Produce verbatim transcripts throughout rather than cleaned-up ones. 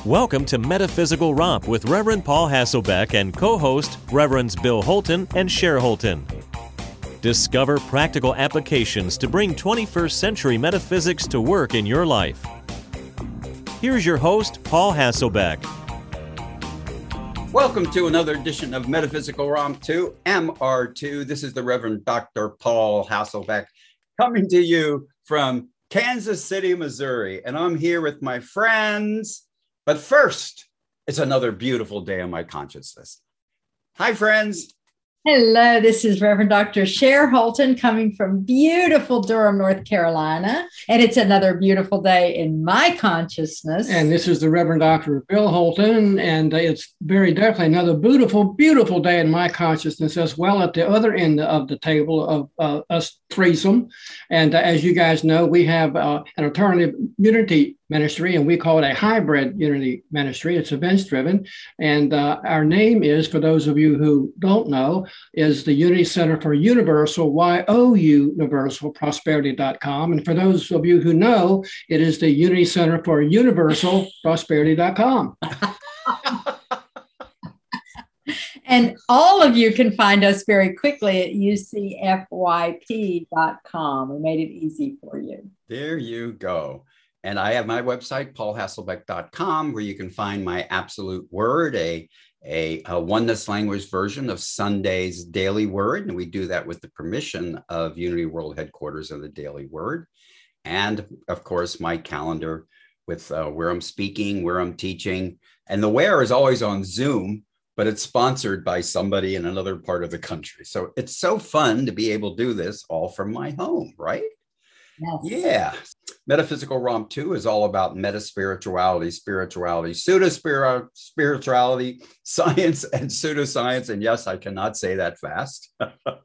Welcome to Metaphysical Romp with Reverend Paul Hasselbeck and co-host Reverends Bill Holton and Cher Holton. Discover practical applications to bring twenty-first century metaphysics to work in your life. Here's your host, Paul Hasselbeck. Welcome to another edition of Metaphysical Romp two, M R two. This is the Reverend Doctor Paul Hasselbeck coming to you from Kansas City, Missouri. And I'm here with my friends. But first, it's another beautiful day in my consciousness. Hi, friends. Hello, this is Reverend Doctor Cher Holton coming from beautiful Durham, North Carolina. And it's another beautiful day in my consciousness. And this is the Reverend Doctor Bill Holton. And it's very definitely another beautiful, beautiful day in my consciousness as well at the other end of the table of uh, us threesome. And uh, as you guys know, we have uh, an alternative unity ministry, and we call it a hybrid unity ministry. It's events driven. And uh, our name is, for those of you who don't know, is the Unity Center for Universal, Y O U, Universal Prosperity dot com. And for those of you who know, it is the Unity Center for Universal Prosperity dot com. And all of you can find us very quickly at U C F Y P dot com. We made it easy for you. There you go. And I have my website, paul hasselbeck dot com, where you can find my absolute word, a, a, a oneness language version of Sunday's Daily Word. And we do that with the permission of Unity World Headquarters of the Daily Word. And of course, my calendar with uh, where I'm speaking, where I'm teaching. And the where is always on Zoom, but it's sponsored by somebody in another part of the country. So it's so fun to be able to do this all from my home, right? Yes. Yeah. Metaphysical Romp two is all about meta-spirituality, spirituality, pseudo-spirituality, science, and pseudoscience. And yes, I cannot say that fast.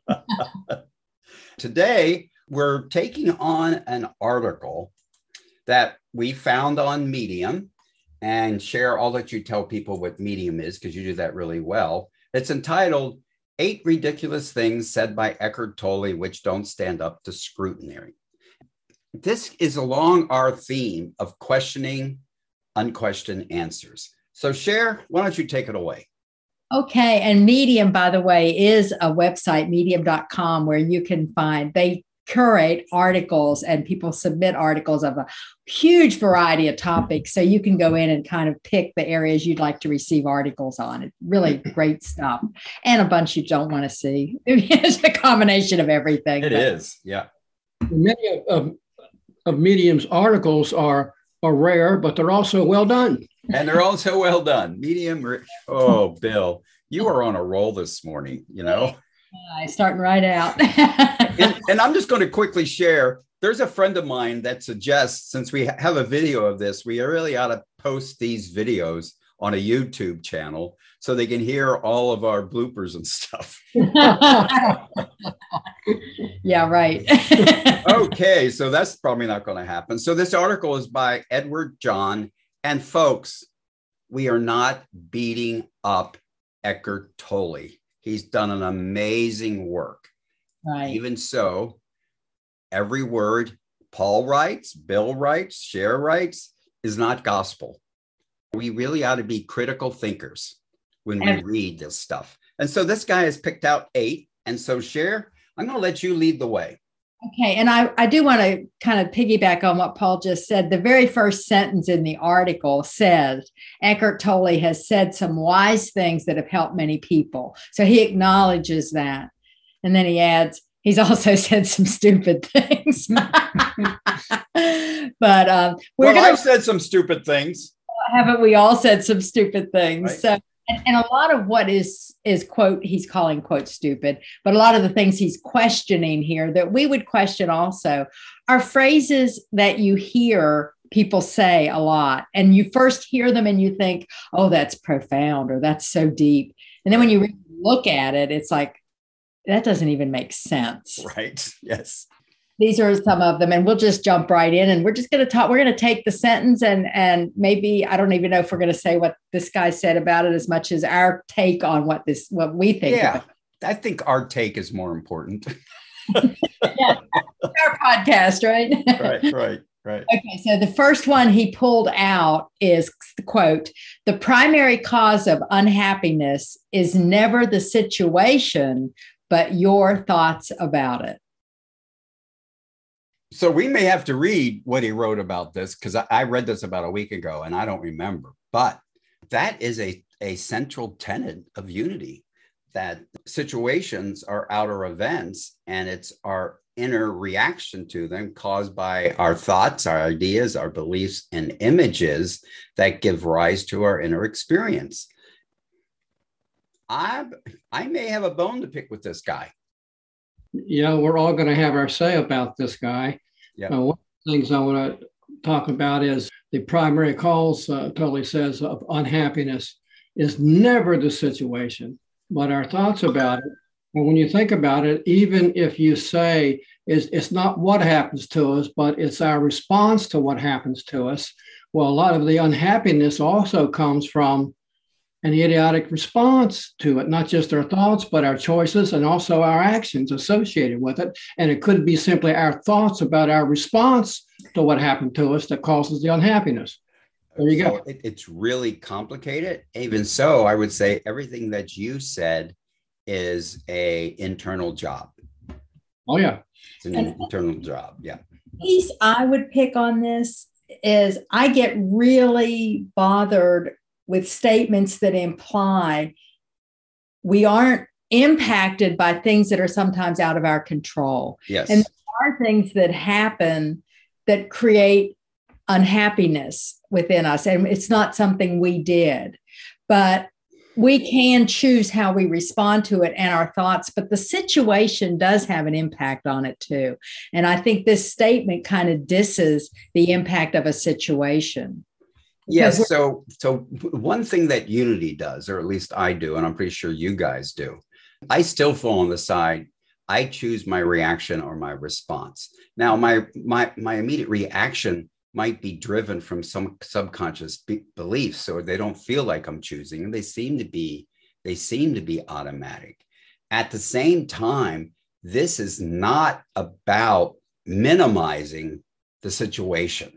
Today, we're taking on an article that we found on Medium. And Cher, I'll let you tell people what Medium is because you do that really well. It's entitled Eight Ridiculous Things Said by Eckhart Tolle Which Don't Stand Up to Scrutiny. This is along our theme of questioning unquestioned answers. So Cher, why don't you take it away? Okay. And Medium, by the way, is a website, medium dot com, where you can find, they curate articles and people submit articles of a huge variety of topics. So you can go in and kind of pick the areas you'd like to receive articles on. It's really great stuff. And a bunch you don't want to see. It's a combination of everything. It but. is, yeah. Many of, of Medium's articles are, are rare, but they're also well done. And they're also well done. Medium, oh, Bill, you are on a roll this morning, you know? Uh, starting right out. and, and I'm just going to quickly share. There's a friend of mine that suggests, since we have a video of this, we really ought to post these videos on a YouTube channel so they can hear all of our bloopers and stuff. Yeah, right. Okay, so that's probably not going to happen. So this article is by Edward John. And folks, we are not beating up Eckhart Tolle. He's done an amazing work. Right. Even so, every word Paul writes, Bill writes, Cher writes is not gospel. We really ought to be critical thinkers when we read this stuff. And so this guy has picked out eight. And so Cher, I'm going to let you lead the way. Okay. And I, I do want to kind of piggyback on what Paul just said. The very first sentence in the article says, Eckhart Tolle has said some wise things that have helped many people. So he acknowledges that. And then he adds, he's also said some stupid things. But um, we're well, gonna, I've said some stupid things. Haven't we all said some stupid things? Right. So And, and a lot of what is, is quote, he's calling quote stupid, but a lot of the things he's questioning here that we would question also are phrases that you hear people say a lot. And you first hear them and you think, oh, that's profound or that's so deep. And then when you really look at it, it's like, that doesn't even make sense. Right. Yes. These are some of them, and we'll just jump right in, and we're just going to talk. We're going to take the sentence and and maybe, I don't even know if we're going to say what this guy said about it as much as our take on what this, what we think. Yeah, about it. I think our take is more important. Yeah, our podcast, right? Right, right, right. Okay, so the first one he pulled out is, quote, the primary cause of unhappiness is never the situation, but your thoughts about it. So we may have to read what he wrote about this, because I, I read this about a week ago and I don't remember. But that is a, a central tenet of unity, that situations are outer events and it's our inner reaction to them caused by our thoughts, our ideas, our beliefs, and images that give rise to our inner experience. I I may have a bone to pick with this guy. Yeah, we're all going to have our say about this guy. Yeah. Uh, one of the things I want to talk about is the primary cause, uh, totally says, of unhappiness is never the situation, but our thoughts about it. And when you think about it, even if you say it's, it's not what happens to us, but it's our response to what happens to us, well, a lot of the unhappiness also comes from an idiotic response to it, not just our thoughts, but our choices and also our actions associated with it. And it could be simply our thoughts about our response to what happened to us that causes the unhappiness. There you so go. It, it's really complicated. Even so, I would say everything that you said is a internal job. Oh, yeah. It's an and internal job. Yeah. The piece I would pick on this is I get really bothered with statements that imply we aren't impacted by things that are sometimes out of our control. Yes. And there are things that happen that create unhappiness within us. And it's not something we did, but we can choose how we respond to it and our thoughts, but the situation does have an impact on it too. And I think this statement kind of disses the impact of a situation. Yes. So, so one thing that unity does, or at least I do, and I'm pretty sure you guys do, I still fall on the side, I choose my reaction or my response. Now, my my my immediate reaction might be driven from some subconscious be- beliefs, so they don't feel like I'm choosing, and they seem to be they seem to be automatic. At the same time, this is not about minimizing the situation.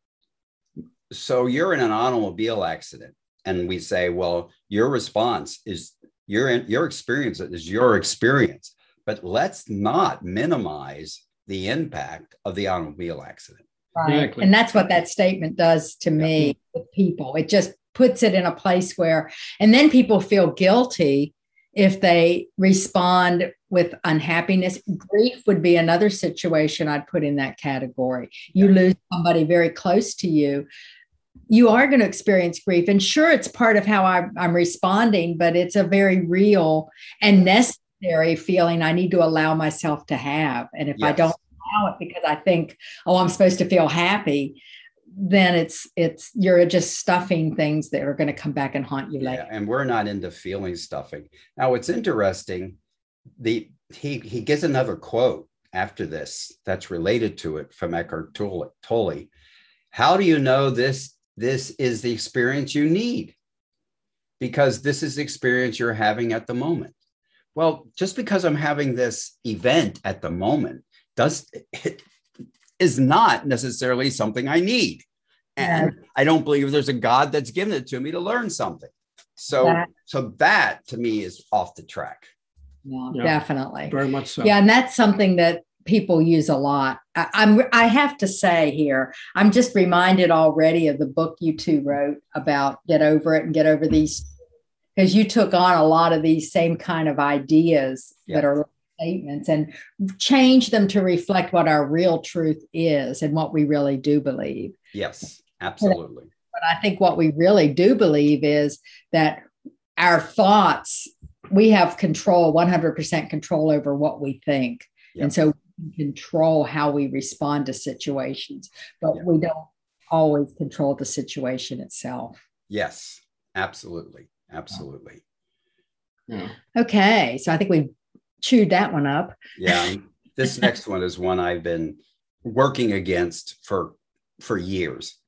So you're in an automobile accident, and we say, well, your response is your your experience is your experience, but let's not minimize the impact of the automobile accident. Right. Exactly. And that's what that statement does to me, yeah. with people. It just puts it in a place where, and then people feel guilty if they respond with unhappiness. Grief would be another situation I'd put in that category. You yeah. lose somebody very close to you, you are going to experience grief. And sure, it's part of how I, I'm responding, but it's a very real and necessary feeling I need to allow myself to have. And if yes. I don't allow it because I think, oh, I'm supposed to feel happy, then it's, it's, you're just stuffing things that are going to come back and haunt you later. Yeah, and we're not into feeling stuffing. Now, it's interesting. The, he, he gives another quote after this that's related to it from Eckhart Tolle. How do you know this? This is the experience you need, because this is the experience you're having at the moment. Well, just because I'm having this event at the moment does it is not necessarily something I need. And yeah. I don't believe there's a God that's given it to me to learn something. So, that, so that to me is off the track. Yeah, yeah, definitely. Very much so. Yeah. And that's something that people use a lot. I, I'm, I have to say here, I'm just reminded already of the book you two wrote about Get Over It and Get Over These, because you took on a lot of these same kind of ideas yeah. that are statements and change them to reflect what our real truth is and what we really do believe. Yes, absolutely. But I think what we really do believe is that our thoughts, we have control, one hundred percent control over what we think. Yep. And so we can control how we respond to situations, but yep. we don't always control the situation itself. Yes, absolutely. Absolutely. Yeah. Okay. So I think we chewed that one up. Yeah. This next one is one I've been working against for, for years.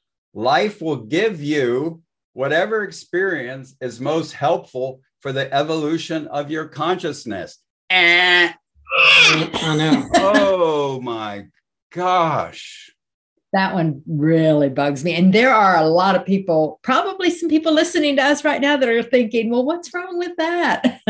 Life will give you whatever experience is most helpful for the evolution of your consciousness. Eh. I know. Oh my gosh. That one really bugs me. And there are a lot of people, probably some people listening to us right now that are thinking, well, what's wrong with that?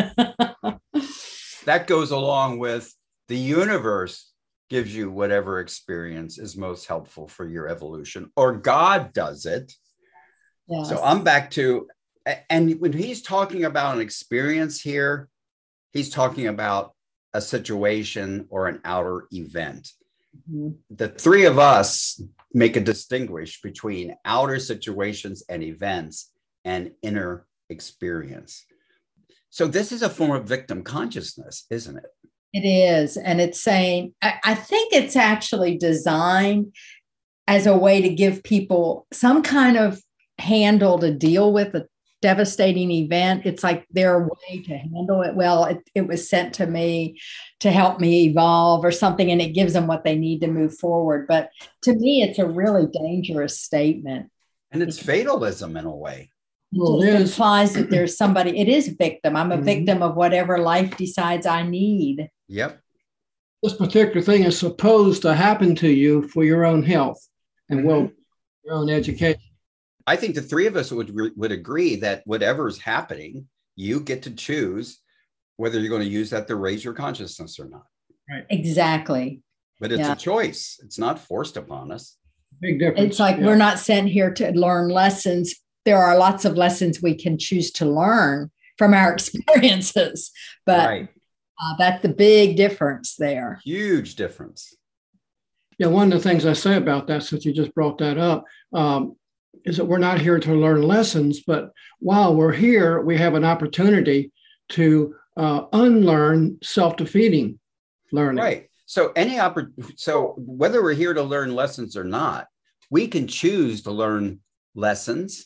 That goes along with the universe gives you whatever experience is most helpful for your evolution, or God does it. Yes. So I'm back to, and when he's talking about an experience here, he's talking about a situation or an outer event. Mm-hmm. The three of us make a distinguish between outer situations and events and inner experience. So this is a form of victim consciousness, isn't it? It is. And it's saying, I, I think it's actually designed as a way to give people some kind of handle to deal with a devastating event. It's like their way to handle it. Well, it, it was sent to me to help me evolve or something, and it gives them what they need to move forward. But to me, it's a really dangerous statement. And it's fatalism in a way. Well, it implies that there's somebody, it is victim. I'm a mm-hmm. victim of whatever life decides I need. Yep. This particular thing is supposed to happen to you for your own health and mm-hmm. well, your own education. I think the three of us would would agree that whatever's happening, you get to choose whether you're going to use that to raise your consciousness or not. Right. Exactly. But it's yeah. a choice. It's not forced upon us. Big difference. It's like yeah. we're not sent here to learn lessons. There are lots of lessons we can choose to learn from our experiences, but right. uh, that's the big difference there. Huge difference. Yeah, one of the things I say about that, since you just brought that up, um, is that we're not here to learn lessons, but while we're here, we have an opportunity to uh, unlearn self-defeating learning. Right. So any oppor- so whether we're here to learn lessons or not, we can choose to learn lessons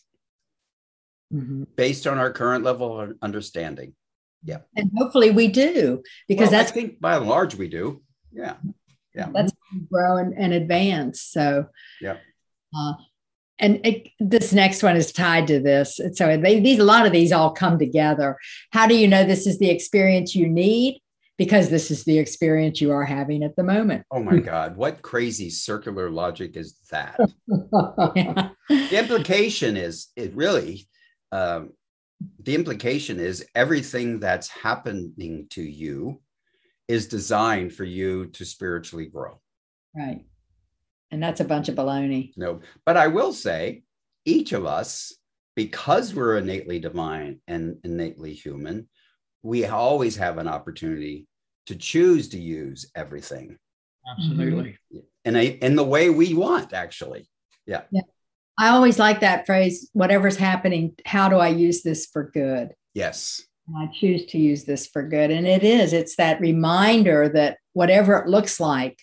mm-hmm. based on our current level of understanding. Yeah. And hopefully we do, because well, that's I think by and large we do. Yeah. Yeah. That's grow and, and advance. So yeah. Uh, And it, this next one is tied to this. And so they, these, a lot of these all come together. How do you know this is the experience you need? Because this is the experience you are having at the moment. Oh my God. What crazy circular logic is that? yeah. The implication is, it really, um, the implication is everything that's happening to you is designed for you to spiritually grow. Right. And that's a bunch of baloney. No, but I will say each of us, because we're innately divine and innately human, we always have an opportunity to choose to use everything. Absolutely. In, a, in the way we want, actually. Yeah. Yeah. I always like that phrase, whatever's happening, how do I use this for good? Yes. I choose to use this for good. And it is, it's that reminder that whatever it looks like,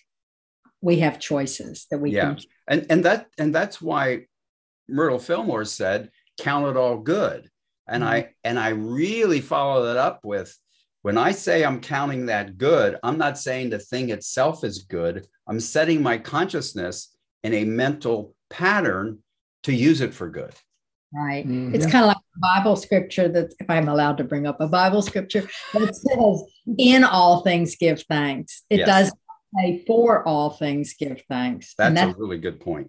we have choices that we yeah. can. And, and, that, and that's why Myrtle Fillmore said, count it all good. And mm-hmm. I, and I really follow that up with, when I say I'm counting that good, I'm not saying the thing itself is good. I'm setting my consciousness in a mental pattern to use it for good. Right. Mm-hmm. It's kind of like a Bible scripture that, if I'm allowed to bring up a Bible scripture, that says, in all things give thanks. It yes. does say, for all things give thanks. That's, that's a really good point.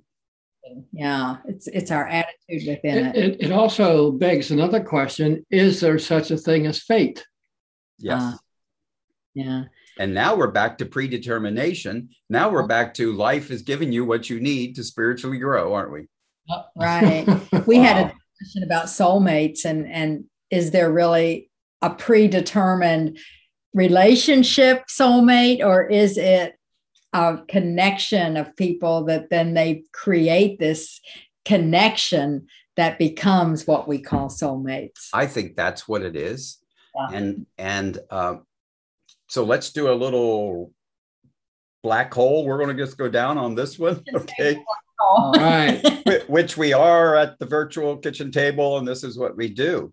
Yeah, it's it's our attitude within it. It, it also begs another question: is there such a thing as fate? Yes. Uh, yeah. And now we're back to predetermination. Now we're back to life is giving you what you need to spiritually grow, aren't we? Right. We wow. had a discussion about soulmates, and and is there really a predetermined relationship soulmate, or is it a connection of people that then they create this connection that becomes what we call soulmates? I think that's what it is. Yeah. And and uh, so let's do a little black hole. We're going to just go down on this one, okay? All right. Which we are at the virtual kitchen table, and this is what we do.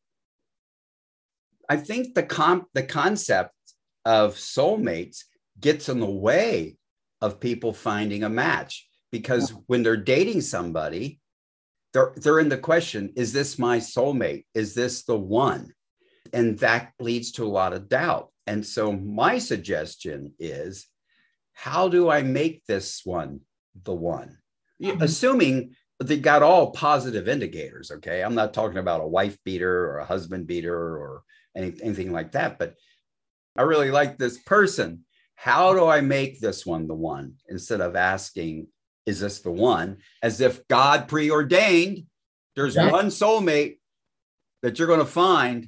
I think the comp the concept of soulmates gets in the way of people finding a match, because when they're dating somebody, they're they're in the question, is this my soulmate? Is this the one? And that leads to a lot of doubt. And so my suggestion is, how do I make this one the one? assuming they got all positive indicators. Okay. I'm not talking about a wife beater or a husband beater or any, anything like that, but I really like this person. How do I make this one the one, instead of asking, is this the one? As if God preordained, there's yeah. one soulmate that you're going to find,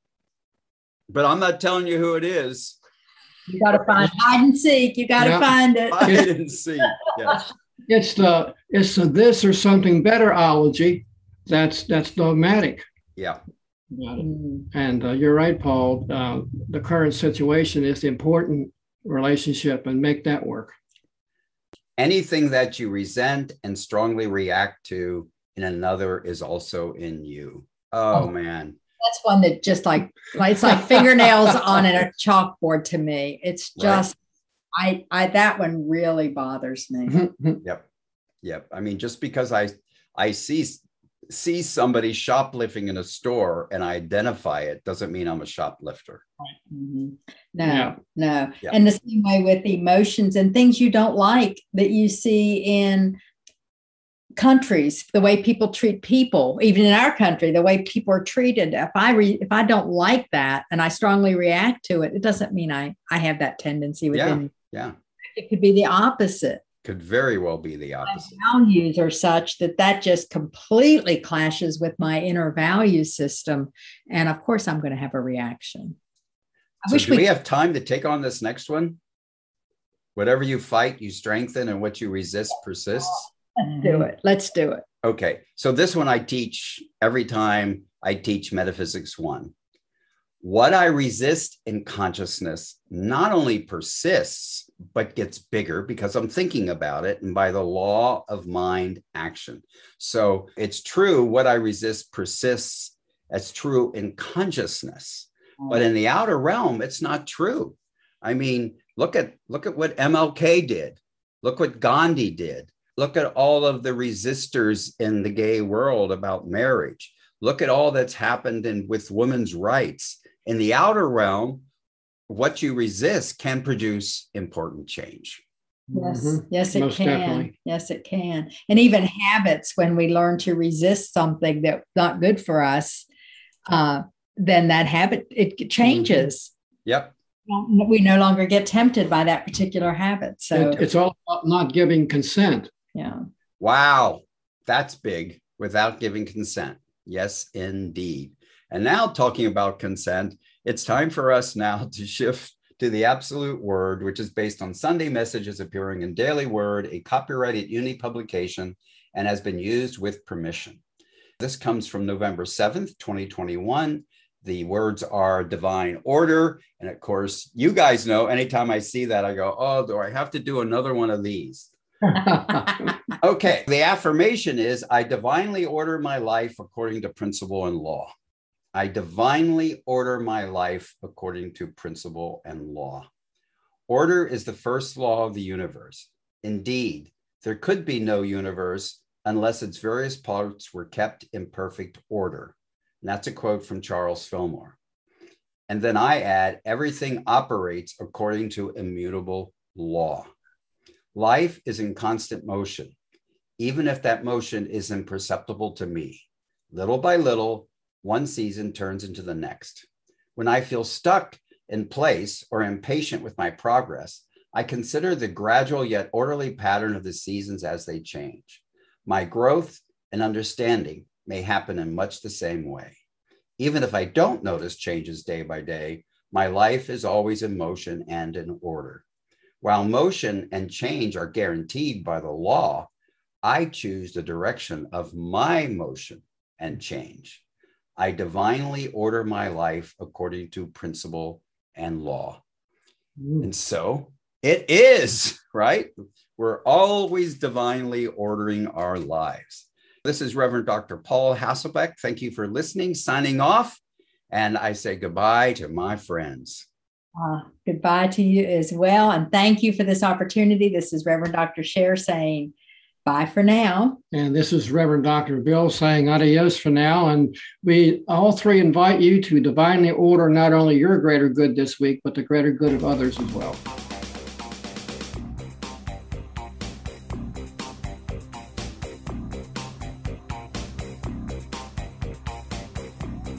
but I'm not telling you who it is. You got to find hide and seek. You got to yeah. find it. Hide and seek. Yes. It's the it's the this or something betterology. That's that's dogmatic. Yeah. And uh, you're right, Paul. Uh, the current situation is the important relationship, and make that work. Anything that you resent and strongly react to in another is also in you. Oh, oh. man. That's one that just like, like it's like fingernails on a chalkboard to me. It's just, right. I, I, that one really bothers me. Yep. Yep. I mean, just because I, I see, see somebody shoplifting in a store and I identify it doesn't mean I'm a shoplifter. Mm-hmm. No, yeah. no. Yeah. And the same way with emotions and things you don't like that you see in countries, the way people treat people, even in our country, the way people are treated. If I re, if I don't like that and I strongly react to it, it doesn't mean I I have that tendency within. Yeah, yeah. It could be the opposite. Could very well be the opposite. My values are such that that just completely clashes with my inner value system, and of course, I'm going to have a reaction. I so wish do we, we have time to take on this next one? Whatever you fight, you strengthen, and what you resist persists. Let's do it. Let's do it. Okay. So this one I teach every time I teach Metaphysics One. What I resist in consciousness not only persists, but gets bigger because I'm thinking about it, and by the law of mind action. So it's true, what I resist persists. That's true in consciousness. But in the outer realm, it's not true. I mean, look at look at what M L K did. Look what Gandhi did. Look at all of the resistors in the gay world about marriage. Look at all that's happened in, with women's rights. In the outer realm, what you resist can produce important change. Yes, mm-hmm. yes, it Most can. Definitely. Yes, it can. And even habits, when we learn to resist something that's not good for us, uh, then that habit, it changes. Yep. We no longer get tempted by that particular habit. So it, it's all about not giving consent. Yeah. Wow. That's big. Without giving consent. Yes, indeed. And now, talking about consent, it's time for us now to shift to the Absolute Word, which is based on Sunday messages appearing in Daily Word, a copyrighted uni publication, and has been used with permission. This comes from November seventh, twenty twenty-one. The words are divine order. And of course, you guys know, anytime I see that, I go, oh, do I have to do another one of these? Okay. The affirmation is, I divinely order my life according to principle and law. I divinely order my life according to principle and law. Order is the first law of the universe. Indeed, there could be no universe unless its various parts were kept in perfect order. And that's a quote from Charles Fillmore. And then I add, everything operates according to immutable law. Life is in constant motion, even if that motion is imperceptible to me. Little by little, one season turns into the next. When I feel stuck in place or impatient with my progress, I consider the gradual yet orderly pattern of the seasons as they change. My growth and understanding may happen in much the same way. Even if I don't notice changes day by day, my life is always in motion and in order. While motion and change are guaranteed by the law, I choose the direction of my motion and change. I divinely order my life according to principle and law. Mm. And so it is, right? We're always divinely ordering our lives. This is Reverend Doctor Paul Hasselbeck. Thank you for listening, signing off. And I say goodbye to my friends. Uh, goodbye to you as well. And thank you for this opportunity. This is Reverend Doctor Scher saying bye for now. And this is Reverend Doctor Bill saying adios for now. And we all three invite you to divinely order not only your greater good this week, but the greater good of others as well.